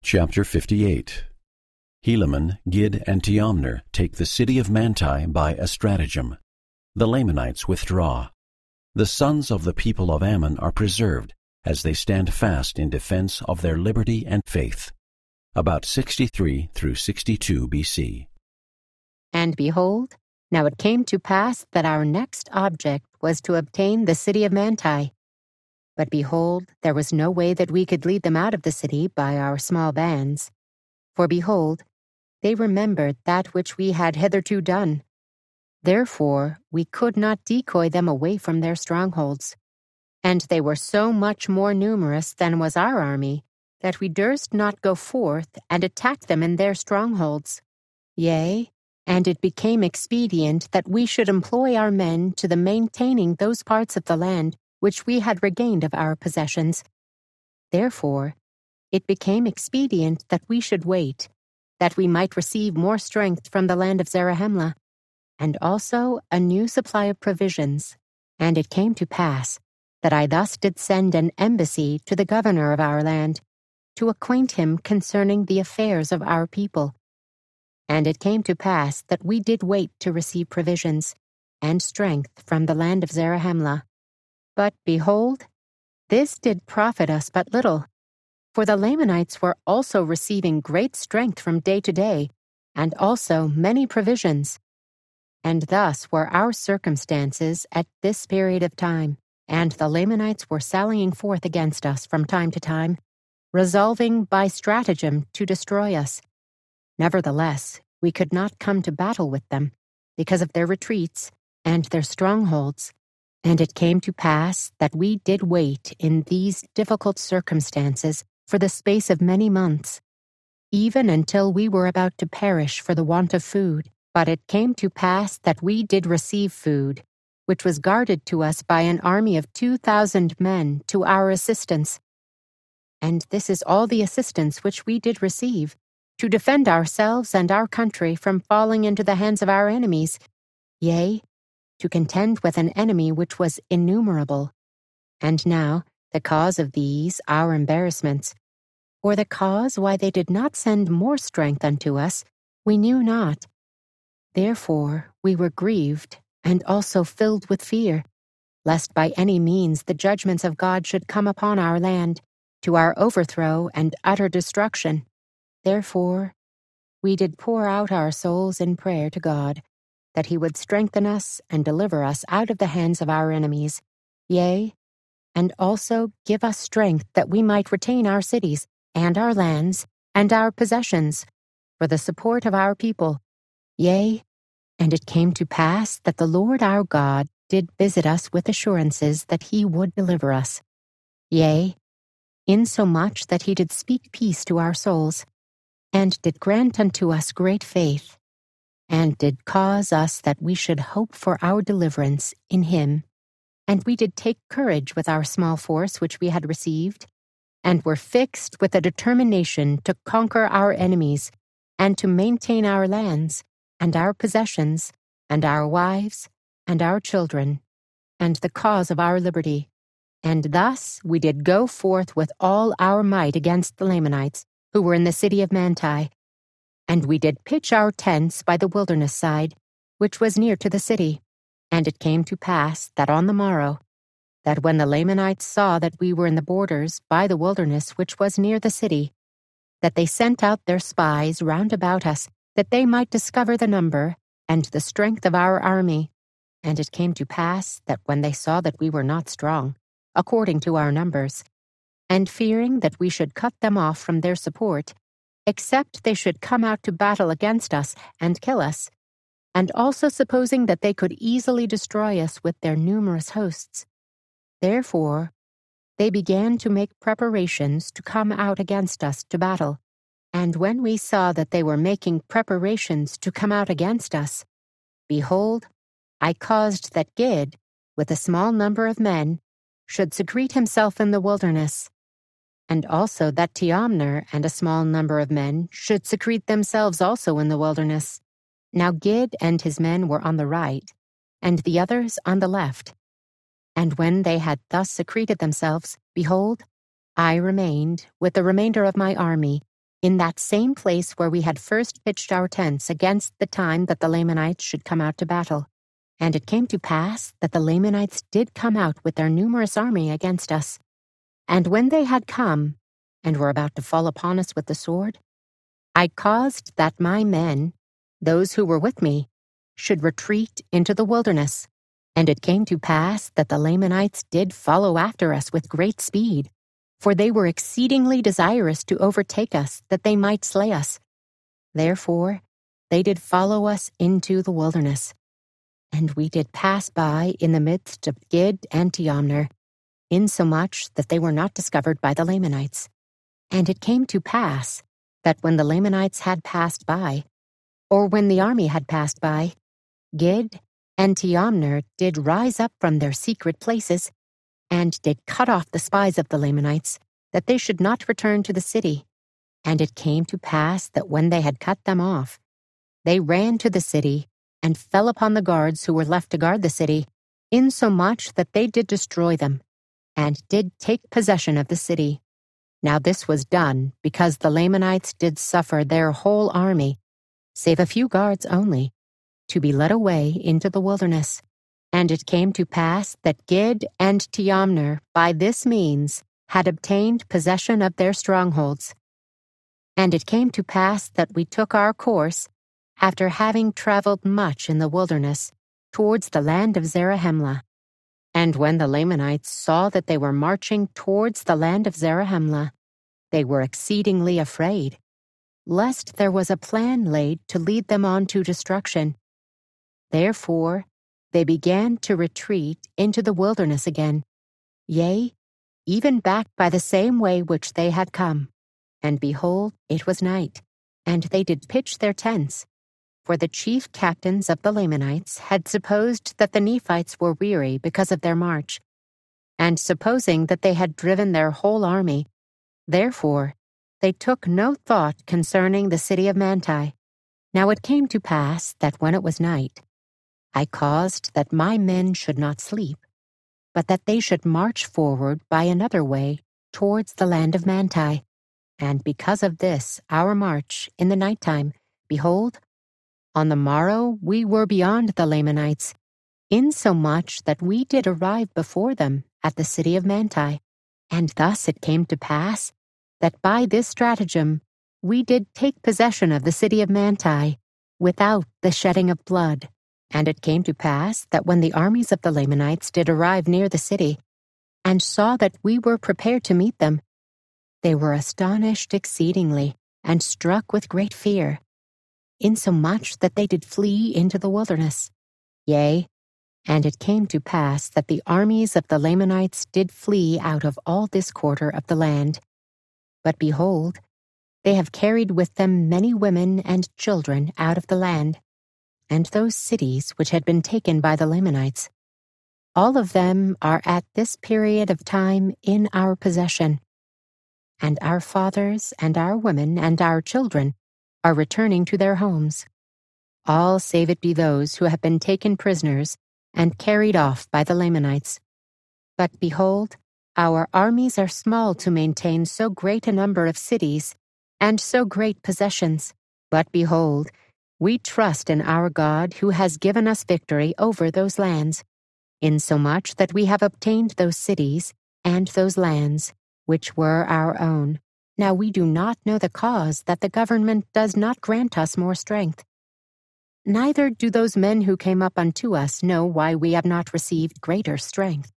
Chapter 58. Helaman, Gid, and Teomner take the city of Manti by a stratagem. The Lamanites withdraw. The sons of the people of Ammon are preserved, as they stand fast in defense of their liberty and faith. About 63 through 62 B.C. And behold, now it came to pass that our next object was to obtain the city of Manti. But behold, there was no way that we could lead them out of the city by our small bands. For behold, they remembered that which we had hitherto done. Therefore we could not decoy them away from their strongholds. And they were so much more numerous than was our army, that we durst not go forth and attack them in their strongholds. Yea, and it became expedient that we should employ our men to the maintaining those parts of the land which we had regained of our possessions. Therefore, it became expedient that we should wait, that we might receive more strength from the land of Zarahemla, and also a new supply of provisions. And it came to pass that I thus did send an embassy to the governor of our land, to acquaint him concerning the affairs of our people. And it came to pass that we did wait to receive provisions and strength from the land of Zarahemla. But behold, this did profit us but little, for the Lamanites were also receiving great strength from day to day, and also many provisions. And thus were our circumstances at this period of time, and the Lamanites were sallying forth against us from time to time, resolving by stratagem to destroy us. Nevertheless, we could not come to battle with them, because of their retreats and their strongholds. And it came to pass that we did wait in these difficult circumstances for the space of many months, even until we were about to perish for the want of food. But it came to pass that we did receive food, which was guarded to us by an army of 2,000 men to our assistance. And this is all the assistance which we did receive, to defend ourselves and our country from falling into the hands of our enemies, yea, to contend with an enemy which was innumerable. And now, the cause of these our embarrassments, or the cause why they did not send more strength unto us, we knew not. Therefore we were grieved, and also filled with fear, lest by any means the judgments of God should come upon our land, to our overthrow and utter destruction. Therefore we did pour out our souls in prayer to God, that he would strengthen us and deliver us out of the hands of our enemies, yea, and also give us strength that we might retain our cities and our lands and our possessions for the support of our people. Yea, and it came to pass that the Lord our God did visit us with assurances that he would deliver us. Yea, insomuch that he did speak peace to our souls, and did grant unto us great faith, and did cause us that we should hope for our deliverance in him. And we did take courage with our small force which we had received, and were fixed with a determination to conquer our enemies, and to maintain our lands, and our possessions, and our wives, and our children, and the cause of our liberty. And thus we did go forth with all our might against the Lamanites, who were in the city of Manti. And we did pitch our tents by the wilderness side, which was near to the city. And it came to pass that on the morrow, that when the Lamanites saw that we were in the borders by the wilderness which was near the city, that they sent out their spies round about us, that they might discover the number and the strength of our army. And it came to pass that when they saw that we were not strong, according to our numbers, and fearing that we should cut them off from their support, except they should come out to battle against us and kill us, and also supposing that they could easily destroy us with their numerous hosts. Therefore, they began to make preparations to come out against us to battle. And when we saw that they were making preparations to come out against us, behold, I caused that Gid, with a small number of men, should secrete himself in the wilderness, and also that Teomner and a small number of men should secrete themselves also in the wilderness. Now Gid and his men were on the right, and the others on the left. And when they had thus secreted themselves, behold, I remained with the remainder of my army, in that same place where we had first pitched our tents against the time that the Lamanites should come out to battle. And it came to pass that the Lamanites did come out with their numerous army against us. And when they had come, and were about to fall upon us with the sword, I caused that my men, those who were with me, should retreat into the wilderness. And it came to pass that the Lamanites did follow after us with great speed, for they were exceedingly desirous to overtake us, that they might slay us. Therefore they did follow us into the wilderness. And we did pass by in the midst of Gid and Teomner, insomuch that they were not discovered by the Lamanites. And it came to pass that when the Lamanites had passed by, or when the army had passed by, Gid and Teomner did rise up from their secret places, and did cut off the spies of the Lamanites, that they should not return to the city. And it came to pass that when they had cut them off, they ran to the city, and fell upon the guards who were left to guard the city, insomuch that they did destroy them, and did take possession of the city. Now this was done because the Lamanites did suffer their whole army, save a few guards only, to be led away into the wilderness. And it came to pass that Gid and Teomner by this means had obtained possession of their strongholds. And it came to pass that we took our course, after having traveled much in the wilderness, towards the land of Zarahemla. And when the Lamanites saw that they were marching towards the land of Zarahemla, they were exceedingly afraid, lest there was a plan laid to lead them on to destruction. Therefore they began to retreat into the wilderness again, yea, even back by the same way which they had come. And behold, it was night, and they did pitch their tents. For the chief captains of the Lamanites had supposed that the Nephites were weary because of their march, and supposing that they had driven their whole army, therefore they took no thought concerning the city of Manti. Now it came to pass that when it was night, I caused that my men should not sleep, but that they should march forward by another way towards the land of Manti. And because of this our march in the nighttime, behold, on the morrow we were beyond the Lamanites, insomuch that we did arrive before them at the city of Manti. And thus it came to pass that by this stratagem we did take possession of the city of Manti without the shedding of blood. And it came to pass that when the armies of the Lamanites did arrive near the city, and saw that we were prepared to meet them, they were astonished exceedingly, and struck with great fear, insomuch that they did flee into the wilderness. Yea, and it came to pass that the armies of the Lamanites did flee out of all this quarter of the land. But behold, they have carried with them many women and children out of the land, and those cities which had been taken by the Lamanites. All of them are at this period of time in our possession, and our fathers and our women and our children are returning to their homes, all save it be those who have been taken prisoners and carried off by the Lamanites. But behold, our armies are small to maintain so great a number of cities and so great possessions. But behold, we trust in our God who has given us victory over those lands, insomuch that we have obtained those cities and those lands, which were our own. Now we do not know the cause that the government does not grant us more strength. Neither do those men who came up unto us know why we have not received greater strength.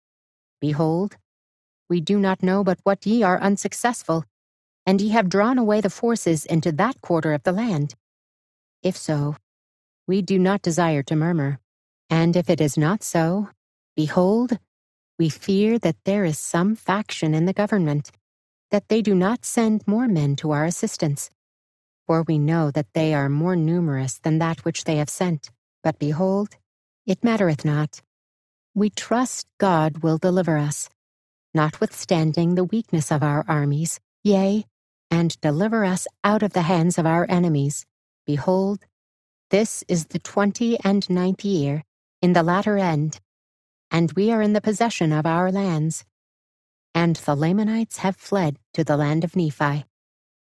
Behold, we do not know but what ye are unsuccessful, and ye have drawn away the forces into that quarter of the land. If so, we do not desire to murmur. And if it is not so, behold, we fear that there is some faction in the government, that they do not send more men to our assistance. For we know that they are more numerous than that which they have sent. But behold, it mattereth not. We trust God will deliver us, notwithstanding the weakness of our armies, yea, and deliver us out of the hands of our enemies. Behold, this is the 29th year, in the latter end, and we are in the possession of our lands. And the Lamanites have fled to the land of Nephi.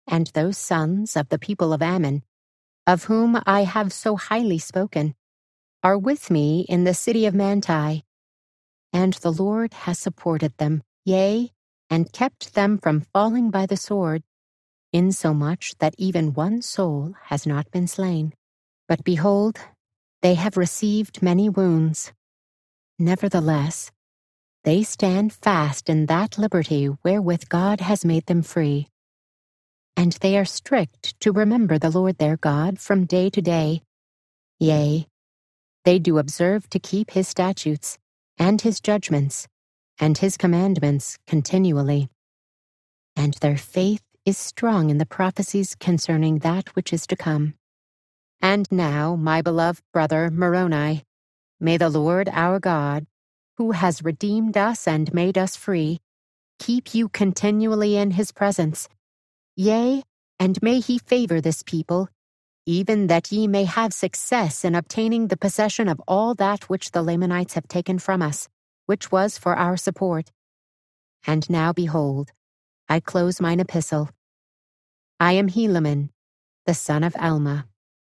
and those sons of the people of Ammon, of whom I have so highly spoken, are with me in the city of Manti. And the Lord has supported them, yea, and kept them from falling by the sword, insomuch that even one soul has not been slain. But behold, they have received many wounds. Nevertheless, they stand fast in that liberty wherewith God has made them free. And they are strict to remember the Lord their God from day to day. Yea, they do observe to keep his statutes, and his judgments, and his commandments continually. And their faith is strong in the prophecies concerning that which is to come. And now, my beloved brother Moroni, may the Lord our God, who has redeemed us and made us free, keep you continually in his presence. Yea, and may he favor this people, even that ye may have success in obtaining the possession of all that which the Lamanites have taken from us, which was for our support. And now behold, I close mine epistle. I am Helaman, the son of Alma.